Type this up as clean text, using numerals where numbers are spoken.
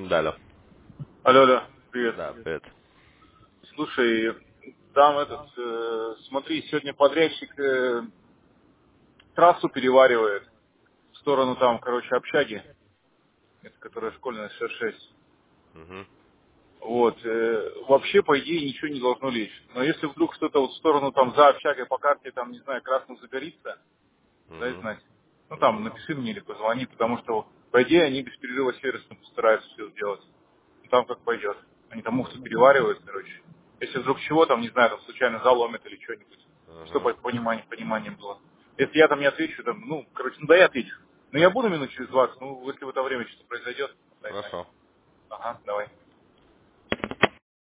Да, алло. Алло, алло, привет. Да, привет. Слушай, там смотри, сегодня подрядчик трассу переваривает в сторону там, короче, общаги, это которая школьная 66. Угу. Вот, вообще, по идее, ничего не должно лечь. Но если вдруг что-то вот в сторону там за общагой по карте, там, не знаю, красным загорится, дай Угу. знать. Ну там, Угу. напиши мне или позвони, потому что, по идее, они без перерыва сервисно постараются все сделать. Ну, там как пойдет. Они там муфту переваривают, короче. Если вдруг чего, там, не знаю, там случайно заломит или что-нибудь. Угу. Чтобы понимание было. Если я там не отвечу, там, ну, короче, ну да я отвечу. Но я буду минут через 20, ну, если в это время что-то произойдет, дай знать. Хорошо. Ага, давай.